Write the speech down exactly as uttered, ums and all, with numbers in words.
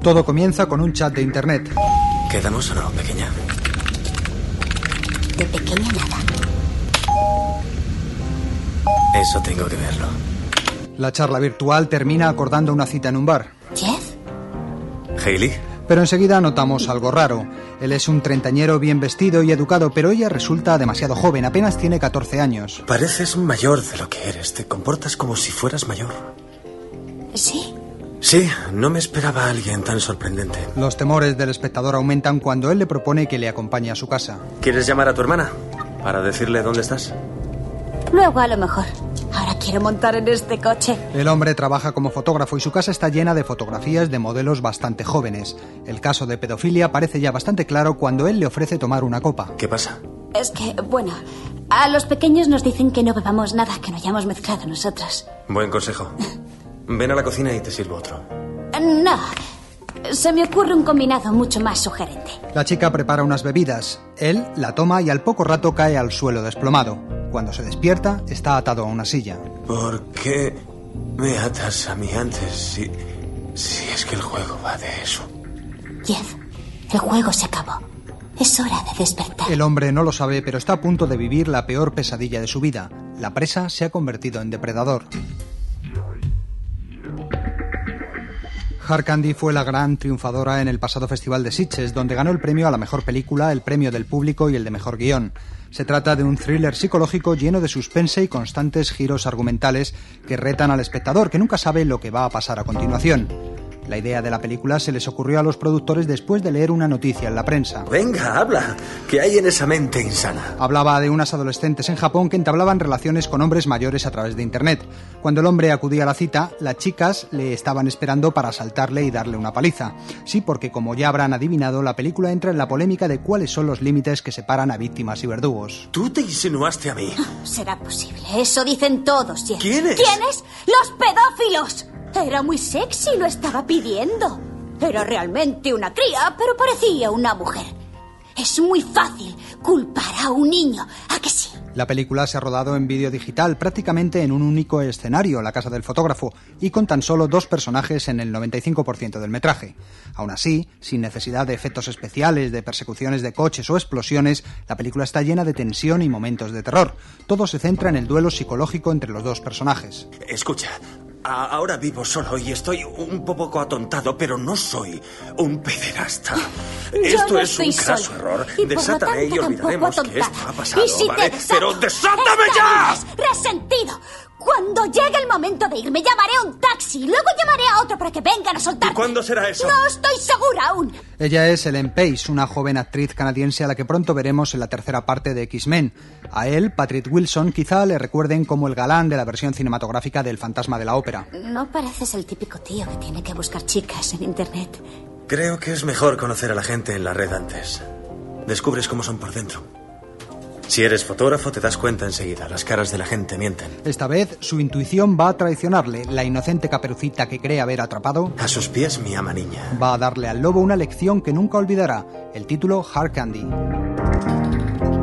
Todo comienza con un chat de internet. ¿Quedamos o no, pequeña? De pequeña nada. Eso tengo que verlo. La charla virtual termina acordando una cita en un bar. ¿Jeff? ¿Hailey? Pero enseguida notamos algo raro. Él es un treintañero bien vestido y educado, pero ella resulta demasiado joven, apenas tiene catorce años. Pareces mayor de lo que eres. Te comportas como si fueras mayor. ¿Sí? Sí, no me esperaba a alguien tan sorprendente. Los temores del espectador aumentan cuando él le propone que le acompañe a su casa. ¿Quieres llamar a tu hermana para decirle dónde estás? Luego a lo mejor. Ahora quiero montar en este coche. El hombre trabaja como fotógrafo y su casa está llena de fotografías de modelos bastante jóvenes. El caso de pedofilia parece ya bastante claro cuando él le ofrece tomar una copa. ¿Qué pasa? Es que, bueno, a los pequeños nos dicen que no bebamos nada que no hayamos mezclado nosotros. Buen consejo. Ven a la cocina y te sirvo otro. No, se me ocurre un combinado mucho más sugerente. La chica prepara unas bebidas. Él la toma y al poco rato cae al suelo desplomado. Cuando se despierta, está atado a una silla. ¿Por qué me atas a mí antes si, si es que el juego va de eso? Jeff, el juego se acabó. Es hora de despertar. El hombre no lo sabe, pero está a punto de vivir la peor pesadilla de su vida. La presa se ha convertido en depredador. Hard Candy fue la gran triunfadora en el pasado Festival de Sitges, donde ganó el premio a la mejor película, el premio del público y el de mejor guión. Se trata de un thriller psicológico lleno de suspense y constantes giros argumentales que retan al espectador, que nunca sabe lo que va a pasar a continuación. La idea de la película se les ocurrió a los productores después de leer una noticia en la prensa. Venga, habla. ¿Qué hay en esa mente insana? Hablaba de unas adolescentes en Japón que entablaban relaciones con hombres mayores a través de internet. Cuando el hombre acudía a la cita, las chicas le estaban esperando para asaltarle y darle una paliza. Sí, porque como ya habrán adivinado, la película entra en la polémica de cuáles son los límites que separan a víctimas y verdugos. ¿Tú te insinuaste a mí? No será posible. Eso dicen todos, Jeff. ¿Quiénes? ¿Quiénes? ¡Los pedófilos! Era muy sexy, lo estaba pidiendo. Era realmente una cría, pero parecía una mujer. Es muy fácil culpar a un niño, ¿a que sí? La película se ha rodado en vídeo digital, prácticamente en un único escenario, la casa del fotógrafo, y con tan solo dos personajes en el noventa y cinco por ciento del metraje. Aún así, sin necesidad de efectos especiales, de persecuciones de coches o explosiones, la película está llena de tensión y momentos de terror. Todo se centra en el duelo psicológico entre los dos personajes. Escucha, ahora vivo solo y estoy un poco atontado, pero no soy un pederasta. Esto no es un sola. craso error. Y Desátame y olvidaremos que esto ha pasado, y si ¿vale? te desato, ¡Pero desátame ya! ¡Estarás resentido! Cuando llegue el momento de irme, llamaré a un taxi. Luego llamaré a otro para que vengan a soltarme. ¿Y cuándo será eso? No estoy segura aún. Ella es Ellen Page, una joven actriz canadiense a la que pronto veremos en la tercera parte de X-Men. A él, Patrick Wilson, quizá le recuerden como el galán de la versión cinematográfica del Fantasma de la Ópera. No pareces el típico tío que tiene que buscar chicas en internet. Creo que es mejor conocer a la gente en la red antes. Descubres cómo son por dentro. Si eres fotógrafo, te das cuenta enseguida. Las caras de la gente mienten. Esta vez, su intuición va a traicionarle. La inocente Caperucita que cree haber atrapado... A sus pies, mi ama niña. Va a darle al lobo una lección que nunca olvidará. El título, Hard Candy.